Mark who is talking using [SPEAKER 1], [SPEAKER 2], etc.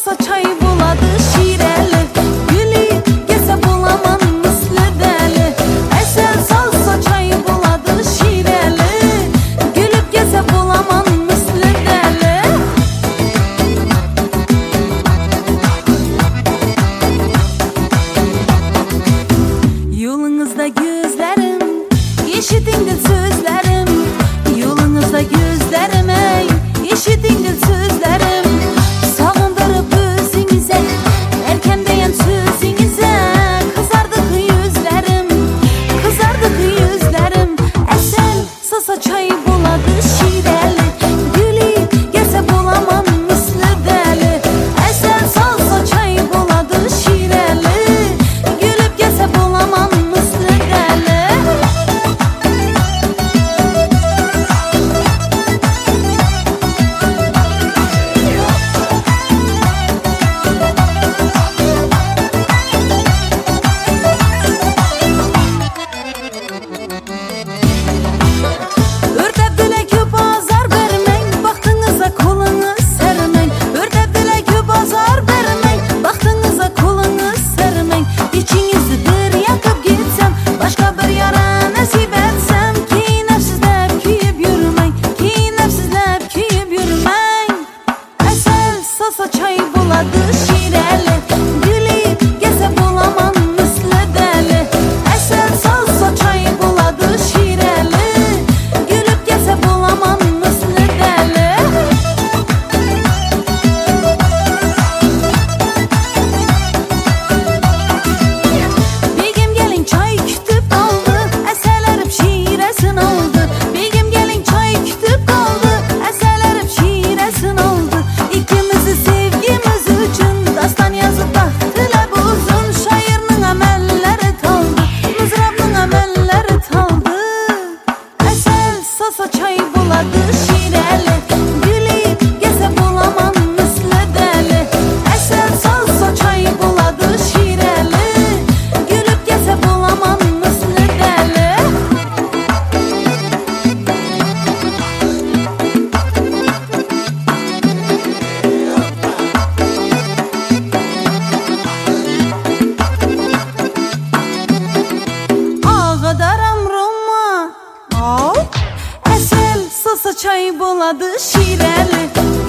[SPEAKER 1] salsa çay buladı şireli. Gülü gelse bulamam misli deli. Esel salsa çay buladı şireli. Gülüp gelse bulamam misli deli. Yolunuzda gözlerim, eşitindir sözlerim. Yolunuzda gözlerim ey, eşitindir sözlerim. Sağındırıp özünüze, erken deyen sözünüze. Kızardı yüzlerim, kızardı yüzlerim. Esel salsa çay buladı şireli. Gülü gelse bulamam misli deli. Esel salsa çay buladı şireli. Gülüp gelse bulamam misli deli. Ördebdile köp azar vermeyin, baktığınıza kolunuz sermeyin. Ördebdile köp azar vermeyin, baktığınıza kolunuz sermeyin. İçinizi bir yakıp gitsem, başka bir yara nasip etsem. Kiyinepsizlep kiyip yürümeyin, kiyinepsizlep kiyip yürümeyin. Esel salsa çay buladı şireli. Gülü gelse bulamam misli deli. Esel salsa çay buladı şireli. Gülüp gelse bulamam misli deli. Begim gelin çay kütüp kaldı, eserlerim şiiresin oldu. Begim gelin çay kütüp kaldı, eserlerim şiiresin oldu. İkimizi sevgimiz üçün dastan yazıp baktılar bu uzun. Şairinin emelleri taldı, mızrabının emelleri taldı. Esel salsa çay buladı şireli. Gülü gelse bulamam misli deli. Esel salsa çay buladı şireli. Gülüp gelse bulamam misli deli. Ağadaram Roma. Esel salsa çay buladı şireli.